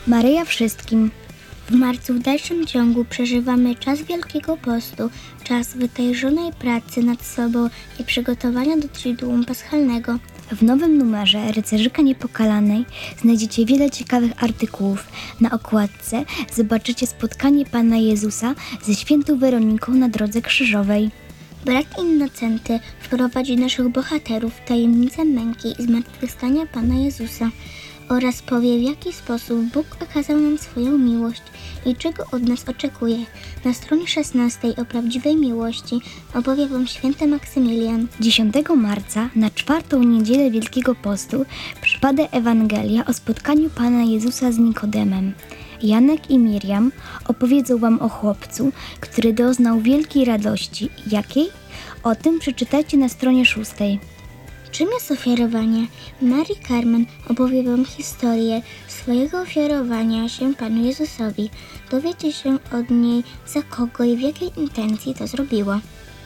Maryja wszystkim. W marcu w dalszym ciągu przeżywamy czas Wielkiego Postu, czas wytężonej pracy nad sobą i przygotowania do Triduum Paschalnego. W nowym numerze Rycerzyka Niepokalanej znajdziecie wiele ciekawych artykułów. Na okładce zobaczycie spotkanie Pana Jezusa ze świętą Weroniką na drodze krzyżowej. Brat Innocenty wprowadzi naszych bohaterów w tajemnicę męki i zmartwychwstania Pana Jezusa oraz powie, w jaki sposób Bóg okazał nam swoją miłość i czego od nas oczekuje. Na stronie 16 o prawdziwej miłości opowie Wam święty Maksymilian. 10 marca, na 4. niedzielę Wielkiego Postu, przypada Ewangelia o spotkaniu Pana Jezusa z Nikodemem. Janek i Miriam opowiedzą Wam o chłopcu, który doznał wielkiej radości. Jakiej? O tym przeczytajcie na stronie 6. Czym jest ofiarowanie? Mary Carmen opowie Wam historię swojego ofiarowania się Panu Jezusowi. Dowiecie się od niej, za kogo i w jakiej intencji to zrobiła.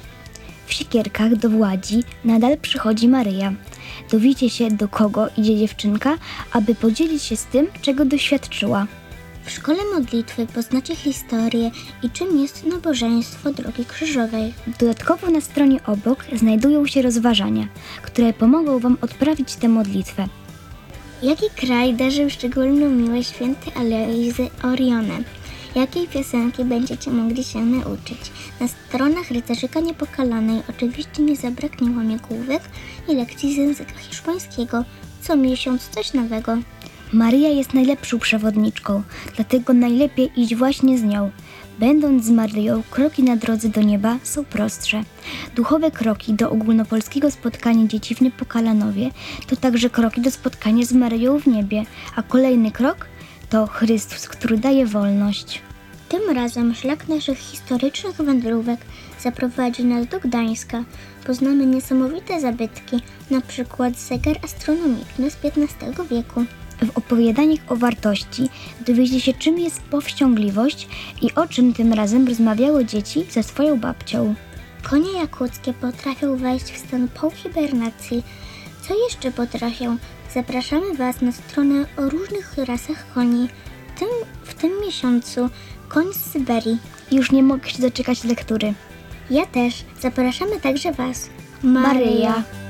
W Siekierkach do Władzi nadal przychodzi Maryja. Dowiecie się, do kogo idzie dziewczynka, aby podzielić się z tym, czego doświadczyła. W szkole modlitwy poznacie historię i czym jest nabożeństwo Drogi Krzyżowej. Dodatkowo na stronie obok znajdują się rozważania, które pomogą Wam odprawić tę modlitwę. Jaki kraj darzył szczególną miłość świętej Alojzy Orione? Jakiej piosenki będziecie mogli się nauczyć? Na stronach Rycerzyka Niepokalanej oczywiście nie zabraknie łamigłówek i lekcji z języka hiszpańskiego. Co miesiąc coś nowego. Maryja jest najlepszą przewodniczką, dlatego najlepiej iść właśnie z nią. Będąc z Maryją, kroki na drodze do nieba są prostsze. Duchowe kroki do ogólnopolskiego spotkania dzieci w Niepokalanowie to także kroki do spotkania z Maryją w niebie, a kolejny krok to Chrystus, który daje wolność. Tym razem szlak naszych historycznych wędrówek zaprowadzi nas do Gdańska. Poznamy niesamowite zabytki, na przykład zegar astronomiczny z XV wieku. W opowiadaniach o wartości dowiecie się, czym jest powściągliwość i o czym tym razem rozmawiały dzieci ze swoją babcią. Konie jakuckie potrafią wejść w stan półhibernacji. Co jeszcze potrafią? Zapraszamy Was na stronę o różnych rasach koni. W tym miesiącu koń z Syberii. Już nie mogę się doczekać lektury. Ja też. Zapraszamy także Was. Maryja.